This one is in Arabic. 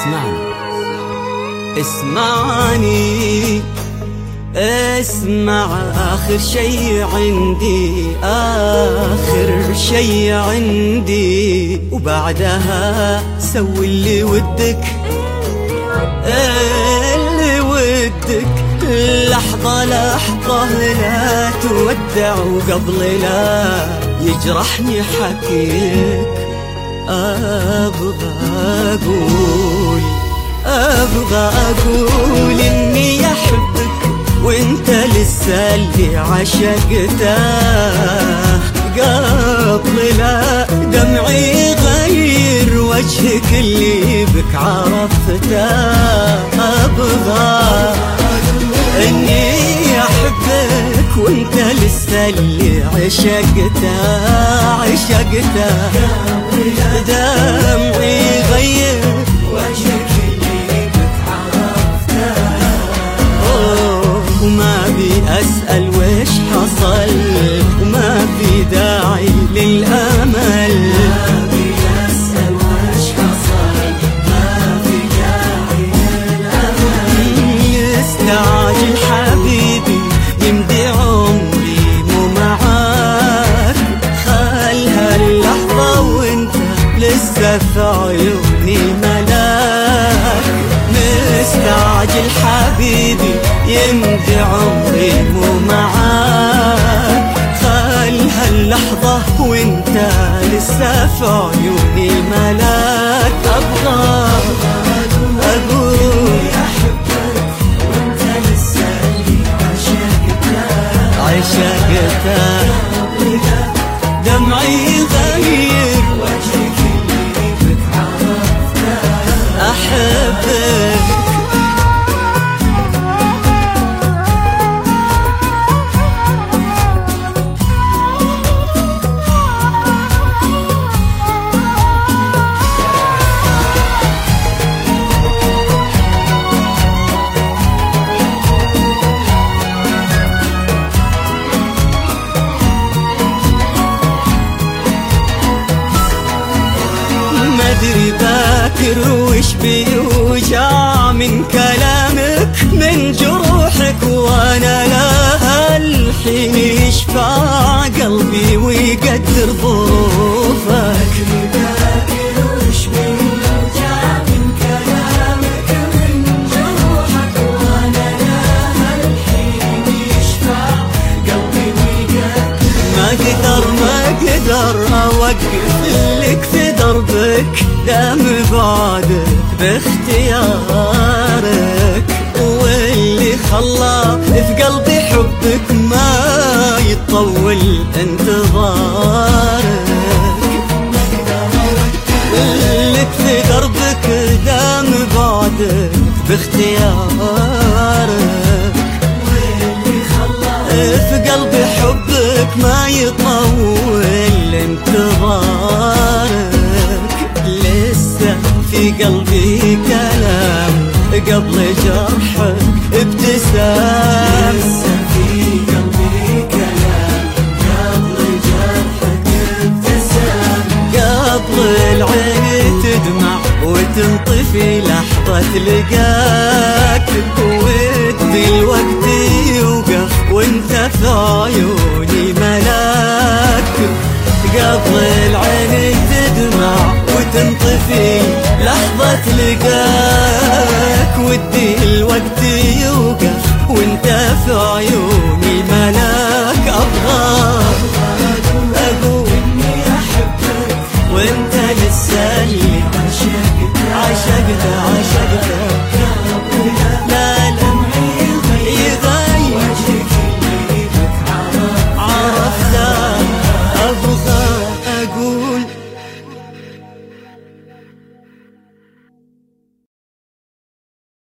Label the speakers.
Speaker 1: اسمعني اسمع آخر شي عندي، آخر شي عندي، وبعدها سوي اللي ودك اللي ودك. لحظة لحظة لا تودع، وقبل لا يجرحني حكيك أبغى أقول إني أحبك وإنت لسه اللي عشقته. قبل لا دمعي غير وجهك اللي بك عرفته. أبغى إني أحبك وإنت لسه اللي عشقته. دمعي غير وجهك اللي بك عرفته. وما بي أسأل وش حصل، وما في داعي للأمل. ما بي أسأل وش حصل، ما في داعي للأمل. يستعجل حبيبي يمضي عمري مو معاك. خل هاللحظة وانت لسه في عيوني ملاك. مستعجل حبيبي يمضي عمري مو معاك. خل هاللحظة وانت لسه في عيوني ملاك. أبغى أقول أحبك وانت لسه اللي عشقته. دمعي غير وجهك اللي بك عرفته. أحبك مدري باكر وش بيوجع من كلامك من جروحك، وانا لا الحين يشفع قلبي ويقدر ظروفك. باكر وش بيوجع من كلامك من جروحك، وانا لا الحين يشفع قلبي ويقدر. ما اقدر اوقف لك في دربك دام بعدك باختيارك. واللي خلى في قلبي حبك ما يطول انتظارك. لك في دربك دام بعدك باختيارك. واللي خلى في قلبي حبك ما يطول انتظارك. لسه في قلبي كلام قبل جرحك ابتسام. لسه في قلبي كلام قبل جرحك ابتسام. قبل العين تدمع وتنطفي لحظة لقاك. ودي الوقت يوقف وانت في عيوني ملاك. قبل العين تدمع وتنطفي لحظة لقاك. ودي الوقت يوقف وانت في عيوني ملاك. أبغى